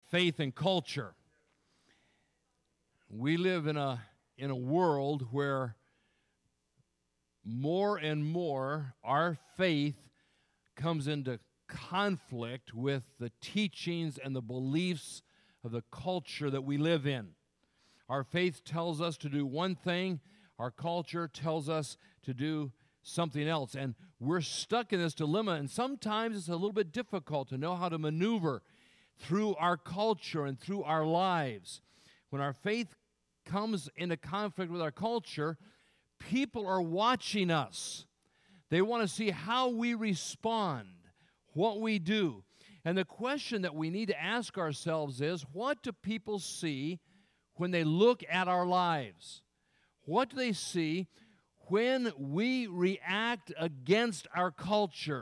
faith and culture. We live in a world where more and more our faith comes into conflict with the teachings and the beliefs of the culture that we live in. Our faith tells us to do one thing, our culture tells us to do something else, and we're stuck in this dilemma, and sometimes it's a little bit difficult to know how to maneuver through our culture and through our lives. When our faith comes into conflict with our culture, people are watching us. They want to see how we respond, what we do. And the question that we need to ask ourselves is, what do people see when they look at our lives? What do they see when we react against our culture?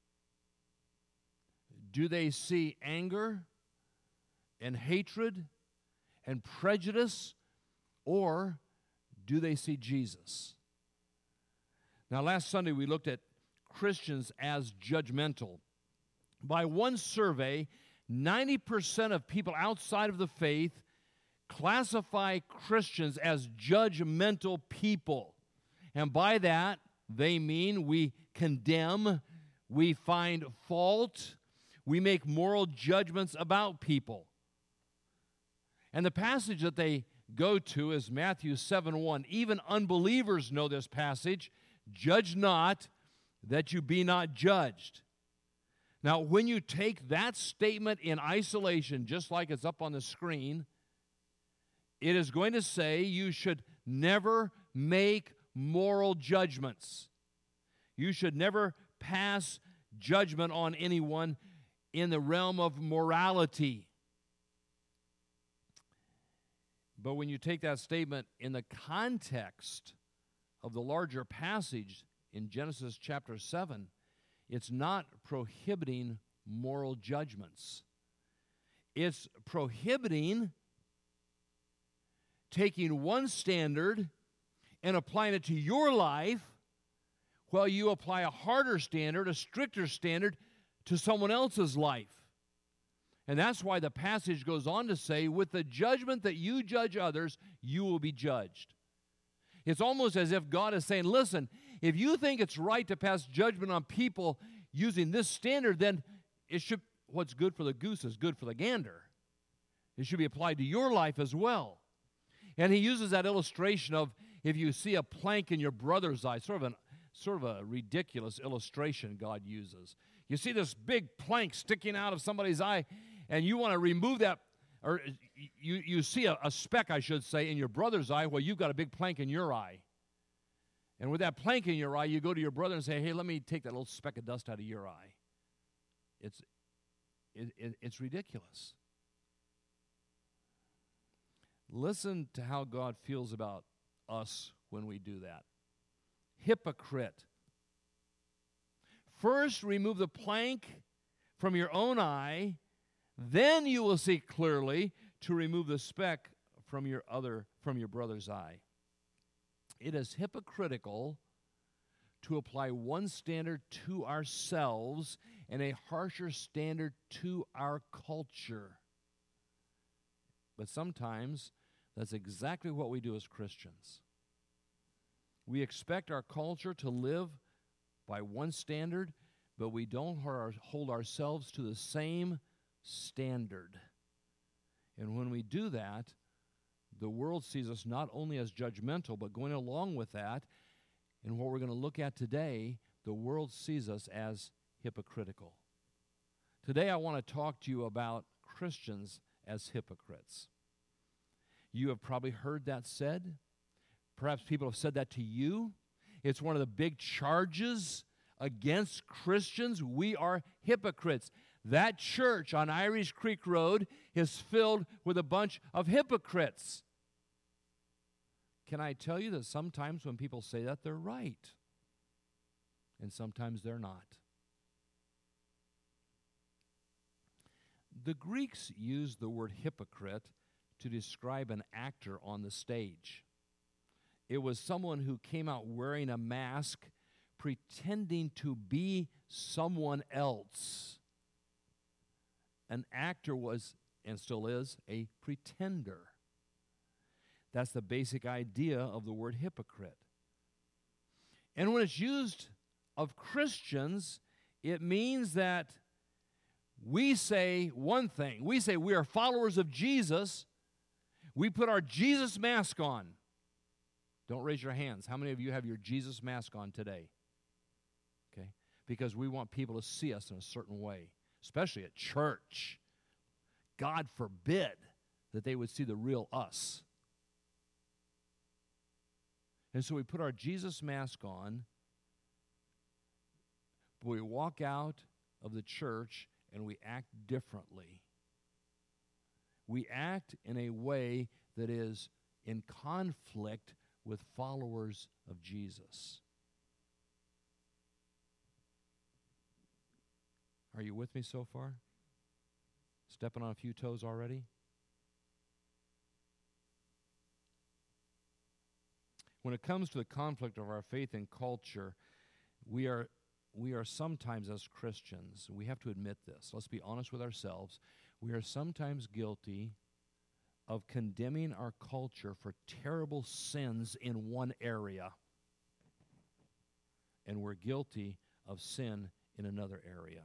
Do they see anger and hatred and prejudice, or do they see Jesus? Now, last Sunday we looked at Christians as judgmental. By one survey, 90% of people outside of the faith classify Christians as judgmental people. And by that, they mean we condemn, we find fault, we make moral judgments about people. And the passage that they go to is Matthew 7:1. Even unbelievers know this passage. Judge not, that you be not judged. Now, when you take that statement in isolation, just like it's up on the screen, it is going to say you should never make moral judgments. You should never pass judgment on anyone in the realm of morality. But when you take that statement in the context of the larger passage in Genesis chapter 7, it's not prohibiting moral judgments. It's prohibiting taking one standard and applying it to your life while you apply a harder standard, a stricter standard, to someone else's life. And that's why the passage goes on to say, with the judgment that you judge others, you will be judged. It's almost as if God is saying, listen, if you think it's right to pass judgment on people using this standard, then what's good for the goose is good for the gander. It should be applied to your life as well. And he uses that illustration of if you see a plank in your brother's eye, sort of a ridiculous illustration God uses. You see this big plank sticking out of somebody's eye, and you want to remove that, or you see a speck, I should say, in your brother's eye. Well, you've got a big plank in your eye. And with that plank in your eye, you go to your brother and say, hey, let me take that little speck of dust out of your eye. It's ridiculous. Listen to how God feels about us when we do that. Hypocrite. First, remove the plank from your own eye, then you will see clearly to remove the speck from your brother's eye. It is hypocritical to apply one standard to ourselves and a harsher standard to our culture. But sometimes that's exactly what we do as Christians. We expect our culture to live by one standard, but we don't hold ourselves to the same standard. And when we do that, the world sees us not only as judgmental, but going along with that, and what we're going to look at today, the world sees us as hypocritical. Today I want to talk to you about Christians as hypocrites. You have probably heard that said. Perhaps people have said that to you. It's one of the big charges against Christians. We are hypocrites. That church on Irish Creek Road is filled with a bunch of hypocrites. Can I tell you that sometimes when people say that, they're right, and sometimes they're not. The Greeks used the word hypocrite to describe an actor on the stage. It was someone who came out wearing a mask, pretending to be someone else. An actor was and still is, a pretender. That's the basic idea of the word hypocrite. And when it's used of Christians, it means that we say one thing. We say we are followers of Jesus. We put our Jesus mask on. Don't raise your hands. How many of you have your Jesus mask on today? Okay? Because we want people to see us in a certain way, especially at church. God forbid that they would see the real us. And so we put our Jesus mask on, but we walk out of the church and we act differently. We act in a way that is in conflict with followers of Jesus. Are you with me so far? Stepping on a few toes already? When it comes to the conflict of our faith and culture, we are sometimes, as Christians, we have to admit this. Let's be honest with ourselves. We are sometimes guilty of condemning our culture for terrible sins in one area, and we're guilty of sin in another area.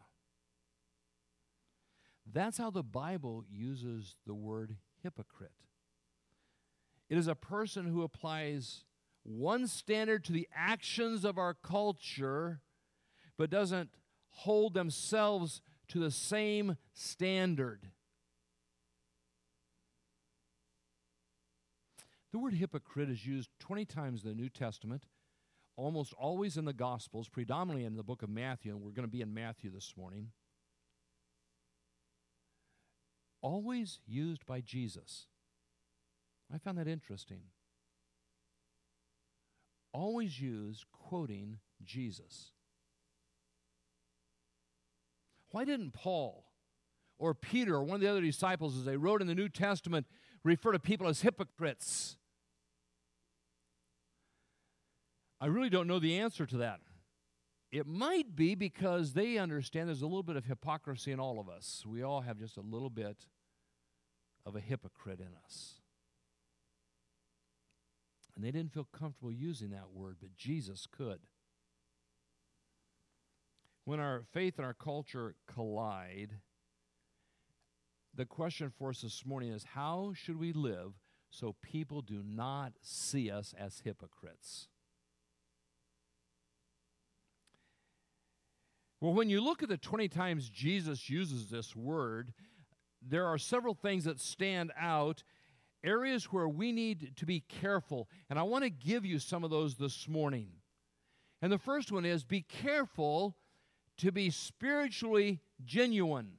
That's how the Bible uses the word hypocrite. It is a person who applies one standard to the actions of our culture, but doesn't hold themselves to the same standard. The word hypocrite is used 20 times in the New Testament, almost always in the Gospels, predominantly in the book of Matthew, and we're going to be in Matthew this morning. Always used by Jesus. I found that interesting. Always used quoting Jesus. Why didn't Paul or Peter or one of the other disciples, as they wrote in the New Testament, refer to people as hypocrites? I really don't know the answer to that. It might be because they understand there's a little bit of hypocrisy in all of us. We all have just a little bit of a hypocrite in us. And they didn't feel comfortable using that word, but Jesus could. When our faith and our culture collide, the question for us this morning is, how should we live so people do not see us as hypocrites? Well, when you look at the 20 times Jesus uses this word, there are several things that stand out, areas where we need to be careful. And I want to give you some of those this morning. And the first one is, be careful to be spiritually genuine.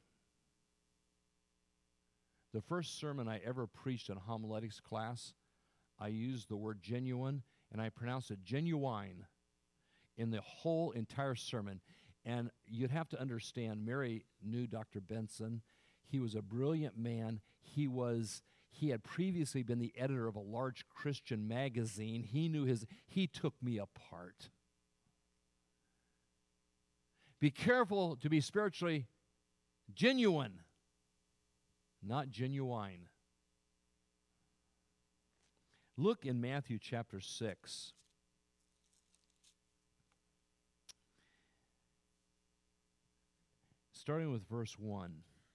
The first sermon I ever preached in homiletics class, I used the word genuine, and I pronounced it genuine in the whole entire sermon. And you'd have to understand, Mary knew Dr. Benson. He was a brilliant man. He had previously been the editor of a large Christian magazine. He took me apart. Be careful to be spiritually genuine, not genuine. Look in Matthew chapter 6. Starting with verse 1.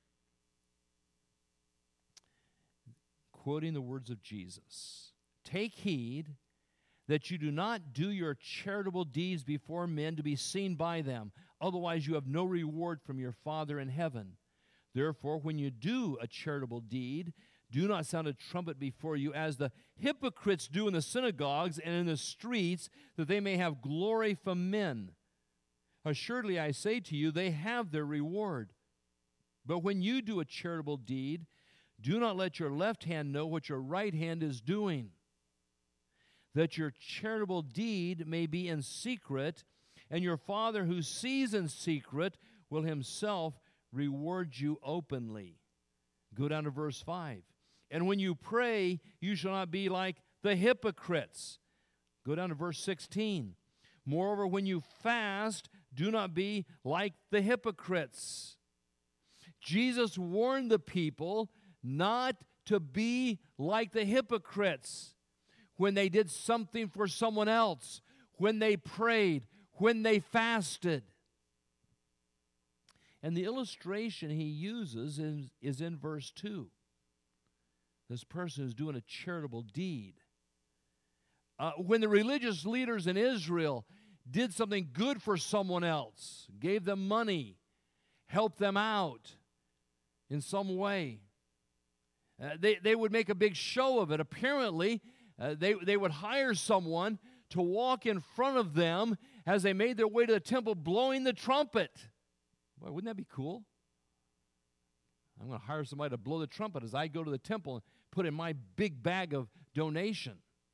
Quoting the words of Jesus. Take heed that you do not do your charitable deeds before men to be seen by them. Otherwise you have no reward from your Father in heaven. Therefore, when you do a charitable deed, do not sound a trumpet before you, as the hypocrites do in the synagogues and in the streets, that they may have glory from men. Assuredly, I say to you, they have their reward. But when you do a charitable deed, do not let your left hand know what your right hand is doing, that your charitable deed may be in secret, and your Father who sees in secret will himself reward you openly. Go down to verse 5. And when you pray, you shall not be like the hypocrites. Go down to verse 16. Moreover, when you fast, do not be like the hypocrites. Jesus warned the people not to be like the hypocrites when they did something for someone else, when they prayed, when they fasted. And the illustration he uses is in verse 2. This person is doing a charitable deed. When the religious leaders in Israel did something good for someone else, gave them money, helped them out in some way, they would make a big show of it. Apparently, they would hire someone to walk in front of them as they made their way to the temple blowing the trumpet. Boy, wouldn't that be cool? I'm going to hire somebody to blow the trumpet as I go to the temple and put in my big bag of donation.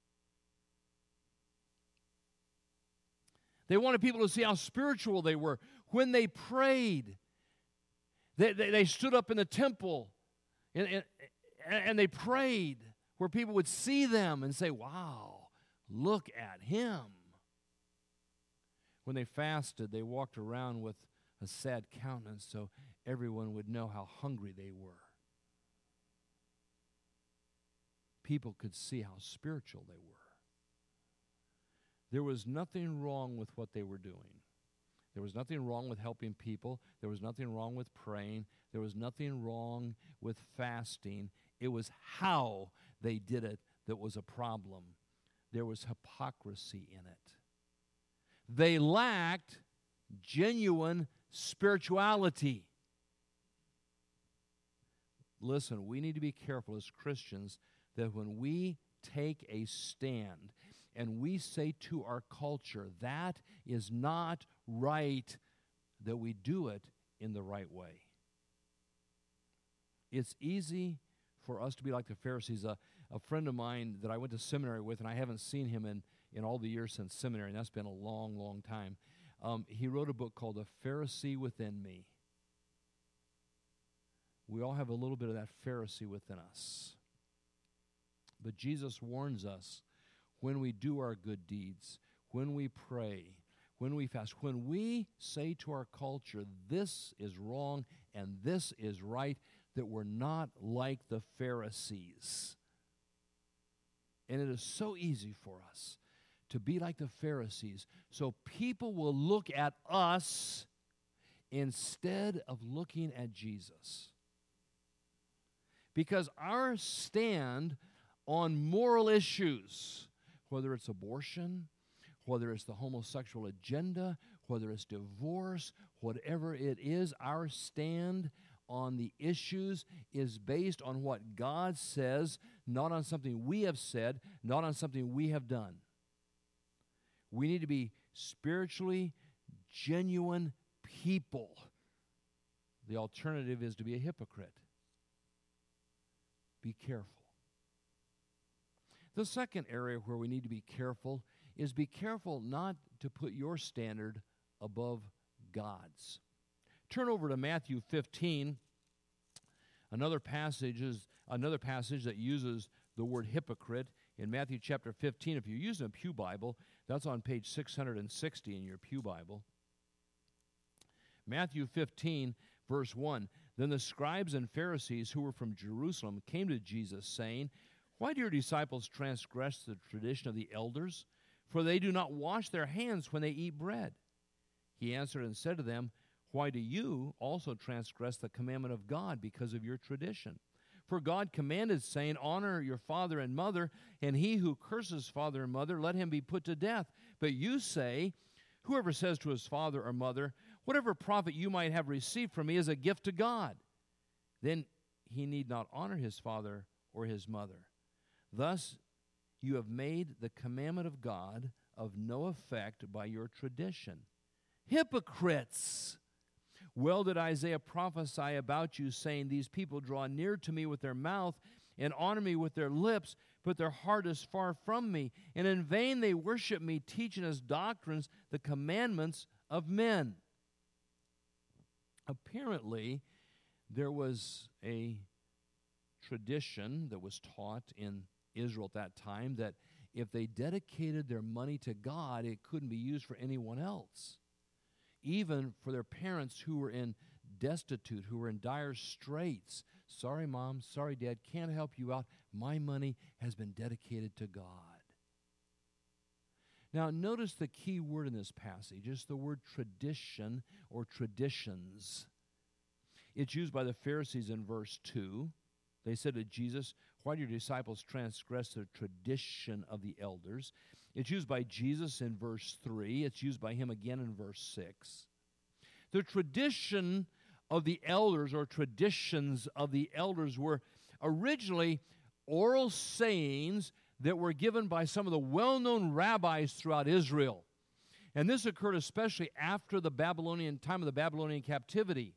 They wanted people to see how spiritual they were. When they prayed, they stood up in the temple and they prayed where people would see them and say, wow, look at him. When they fasted, they walked around with a sad countenance so everyone would know how hungry they were. People could see how spiritual they were. There was nothing wrong with what they were doing. There was nothing wrong with helping people. There was nothing wrong with praying. There was nothing wrong with fasting. It was how they did it that was a problem. There was hypocrisy in it. They lacked genuine spirituality. Listen, we need to be careful as Christians that when we take a stand and we say to our culture, that is not right, that we do it in the right way. It's easy for us to be like the Pharisees. A friend of mine that I went to seminary with, and I haven't seen him in all the years since seminary, and that's been a long, long time. He wrote a book called The Pharisee Within Me. We all have a little bit of that Pharisee within us. But Jesus warns us when we do our good deeds, when we pray, when we fast, when we say to our culture, this is wrong and this is right, that we're not like the Pharisees. And it is so easy for us to be like the Pharisees, so people will look at us instead of looking at Jesus. Because our stand on moral issues, whether it's abortion, whether it's the homosexual agenda, whether it's divorce, whatever it is, our stand on the issues is based on what God says, not on something we have said, not on something we have done. We need to be spiritually genuine people. The alternative is to be a hypocrite. Be careful. The second area where we need to be careful is be careful not to put your standard above God's. Turn over to Matthew 15. Another passage that uses the word hypocrite in Matthew chapter 15. If you're using a Pew Bible, that's on page 660 in your Pew Bible. Matthew 15, verse 1. Then the scribes and Pharisees who were from Jerusalem came to Jesus, saying, why do your disciples transgress the tradition of the elders? For they do not wash their hands when they eat bread. He answered and said to them, why do you also transgress the commandment of God because of your tradition? For God commanded, saying, honor your father and mother, and he who curses father and mother, let him be put to death. But you say, whoever says to his father or mother, whatever profit you might have received from me is a gift to God, then he need not honor his father or his mother. Thus you have made the commandment of God of no effect by your tradition. Hypocrites! Well did Isaiah prophesy about you, saying, these people draw near to me with their mouth and honor me with their lips, but their heart is far from me. And in vain they worship me, teaching as doctrines the commandments of men. Apparently, there was a tradition that was taught in Israel at that time that if they dedicated their money to God, it couldn't be used for anyone else. Even for their parents who were destitute, who were in dire straits. Sorry, Mom, sorry, Dad, can't help you out. My money has been dedicated to God. Now, notice the key word in this passage is the word tradition or traditions. It's used by the Pharisees in verse 2. They said to Jesus, "Why do your disciples transgress the tradition of the elders?" It's used by Jesus in verse 3. It's used by him again in verse 6. The tradition of the elders or traditions of the elders were originally oral sayings that were given by some of the well-known rabbis throughout Israel. And this occurred especially after the time of the Babylonian captivity.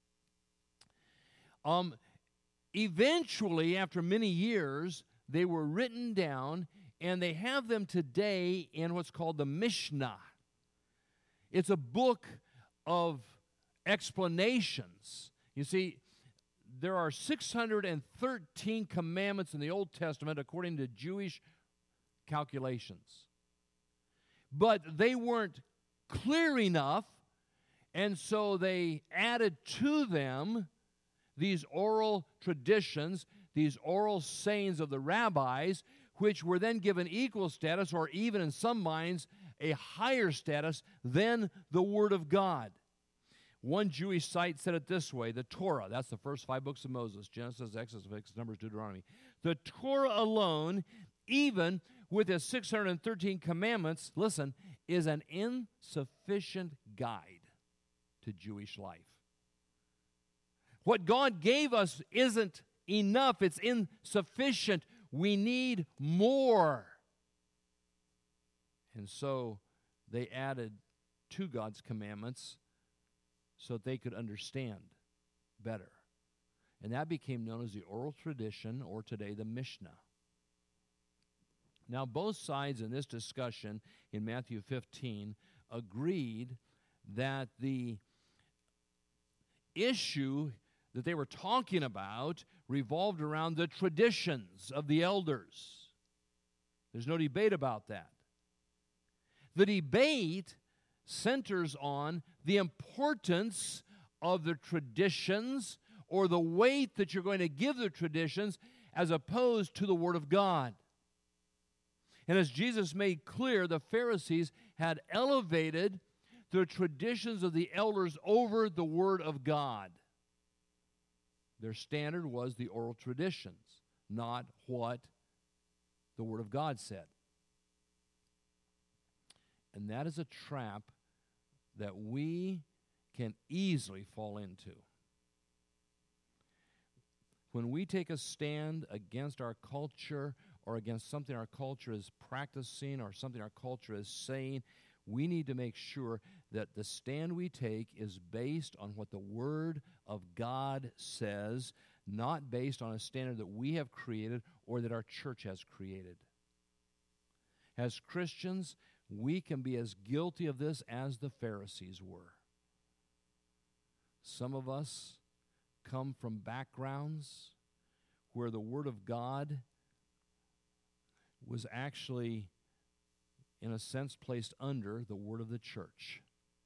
Eventually, after many years, they were written down, and they have them today in what's called the Mishnah. It's a book of explanations. You see, there are 613 commandments in the Old Testament according to Jewish calculations. But they weren't clear enough, and so they added to them these oral traditions, these oral sayings of the rabbis, which were then given equal status, or even in some minds, a higher status than the Word of God. One Jewish site said it this way: the Torah, that's the first 5 books of Moses, Genesis, Exodus, Leviticus, Numbers, Deuteronomy. The Torah alone, even with its 613 commandments, listen, is an insufficient guide to Jewish life. What God gave us isn't enough. It's insufficient. We need more. And so they added to God's commandments so that they could understand better. And that became known as the oral tradition, or today the Mishnah. Now, both sides in this discussion in Matthew 15 agreed that the issue that they were talking about revolved around the traditions of the elders. There's no debate about that. The debate centers on the importance of the traditions, or the weight that you're going to give the traditions, as opposed to the Word of God. And as Jesus made clear, the Pharisees had elevated the traditions of the elders over the Word of God. Their standard was the oral traditions, not what the Word of God said. And that is a trap that we can easily fall into. When we take a stand against our culture, or against something our culture is practicing, or something our culture is saying, we need to make sure that the stand we take is based on what the Word of God says, not based on a standard that we have created or that our church has created. As Christians, we can be as guilty of this as the Pharisees were. Some of us come from backgrounds where the Word of God was actually, in a sense, placed under the Word of the church,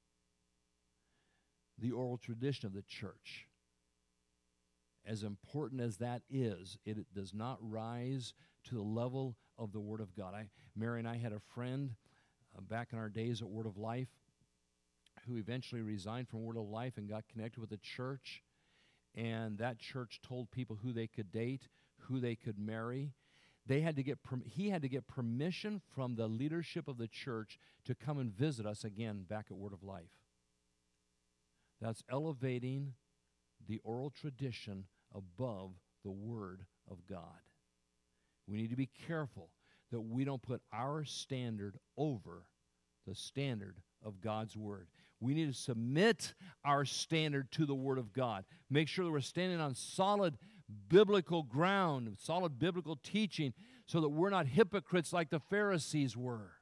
the oral tradition of the church. As important as that is, it does not rise to the level of the Word of God. Mary and I had a friend back in our days at Word of Life who eventually resigned from Word of Life and got connected with a church, and that church told people who they could date, who they could marry. He had to get permission from the leadership of the church to come and visit us again back at Word of Life. That's elevating the oral tradition above the Word of God. We need to be careful that we don't put our standard over the standard of God's Word. We need to submit our standard to the Word of God. Make sure that we're standing on solid biblical ground, solid biblical teaching, so that we're not hypocrites like the Pharisees were.